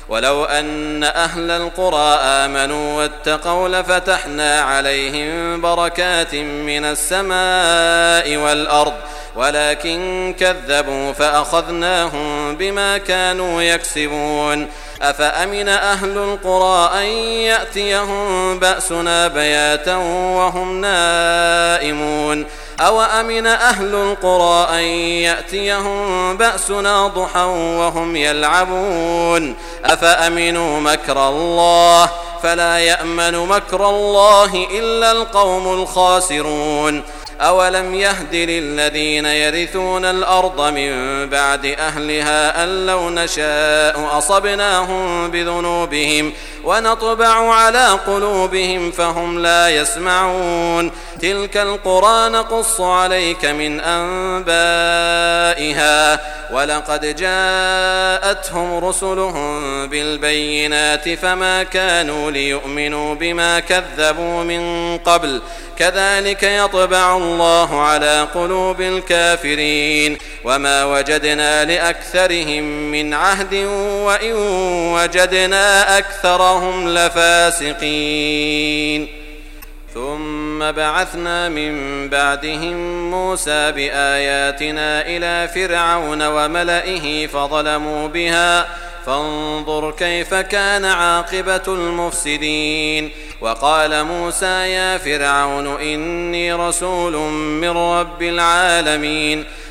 ولو أن أهل القرى آمنوا واتقوا لفتحنا عليهم بركات من السماء والأرض ولكن كذبوا فأخذناهم بما كانوا يكسبون. أفأمن أهل القرى أن يأتيهم بأسنا بياتا وهم نائمون أو أمن أهل القرى أن يأتيهم بأسنا ضحى وهم يلعبون أفأمنوا مكر الله فلا يأمن مكر الله إلا القوم الخاسرون. أولم يهد للذين يرثون الأرض من بعد أهلها أن لو نشاء أصبناهم بذنوبهم ونطبع على قلوبهم فهم لا يسمعون. تلك القرى نقص عليك من أنبائها ولقد جاءتهم رسلهم بالبينات فما كانوا ليؤمنوا بما كذبوا من قبل كذلك يطبع الله على قلوب الكافرين وما وجدنا لأكثرهم من عهد وإن وجدنا أكثرهم لفاسقين. ثم بعثنا من بعدهم موسى بآياتنا إلى فرعون وملئه فظلموا بها فانظر كيف كان عاقبة المفسدين. وقال موسى يا فرعون إني رسول من رب العالمين